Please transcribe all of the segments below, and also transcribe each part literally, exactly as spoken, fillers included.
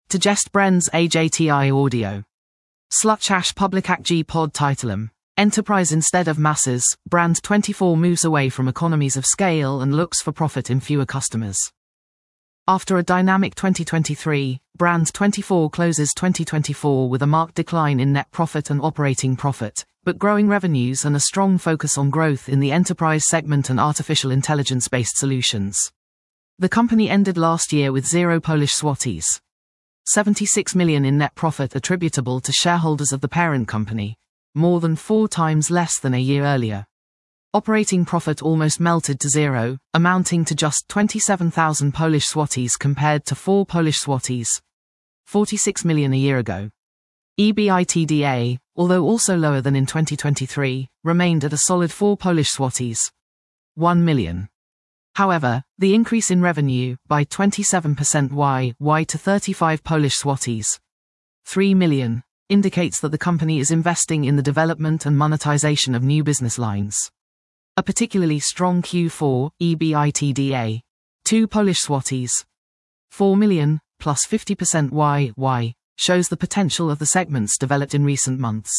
To jest Bren's A J T I audio. Slutchash publicac G pod titulum. Enterprise instead of masses, Brand twenty-four moves away from economies of scale and looks for profit in fewer customers. After a dynamic twenty twenty-three, Brand twenty-four closes twenty twenty-four with a marked decline in net profit and operating profit, but growing revenues and a strong focus on growth in the enterprise segment and artificial intelligence-based solutions. The company ended last year with zero Polish złotych. seventy-six million in net profit attributable to shareholders of the parent company, more than four times less than a year earlier. Operating profit almost melted to zero, amounting to just twenty-seven thousand Polish złotych compared to four Polish złotych, forty-six million a year ago. EBITDA, although also lower than in twenty twenty-three, remained at a solid four Polish złotych, one million. However, the increase in revenue, by twenty-seven percent Y Y to thirty-five Polish złotych, three million, indicates that the company is investing in the development and monetization of new business lines. A particularly strong Q four, EBITDA, two Polish złotych, four million, plus fifty percent Y Y, shows the potential of the segments developed in recent months.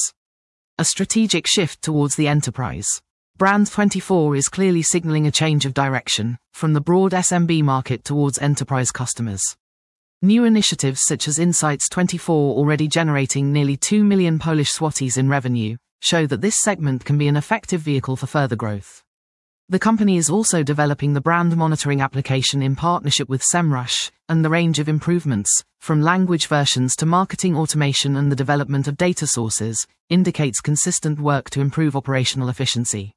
A strategic shift towards the enterprise. Brand twenty-four is clearly signaling a change of direction, from the broad S M B market towards enterprise customers. New initiatives such as Insights twenty-four, already generating nearly two million Polish złotych in revenue, show that this segment can be an effective vehicle for further growth. The company is also developing the brand monitoring application in partnership with SEMrush, and the range of improvements, from language versions to marketing automation and the development of data sources, indicates consistent work to improve operational efficiency.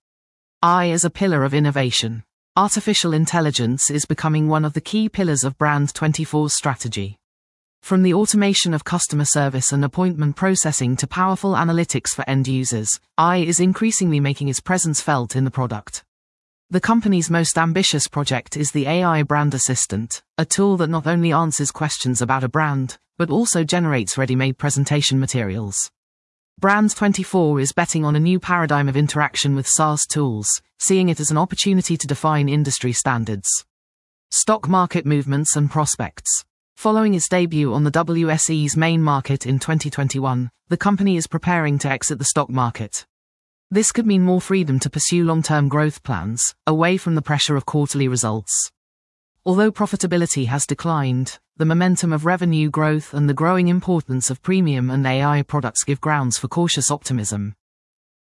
I as a pillar of innovation. Artificial intelligence is becoming one of the key pillars of Brand twenty-four's strategy. From the automation of customer service and appointment processing to powerful analytics for end users, A I is increasingly making its presence felt in the product. The company's most ambitious project is the A I Brand Assistant, a tool that not only answers questions about a brand, but also generates ready-made presentation materials. Brand twenty-four is betting on a new paradigm of interaction with SaaS tools, seeing it as an opportunity to define industry standards. Stock market movements and prospects. Following its debut on the W S E's main market in twenty twenty-one, the company is preparing to exit the stock market. This could mean more freedom to pursue long-term growth plans, away from the pressure of quarterly results. Although profitability has declined, the momentum of revenue growth and the growing importance of premium and A I products give grounds for cautious optimism.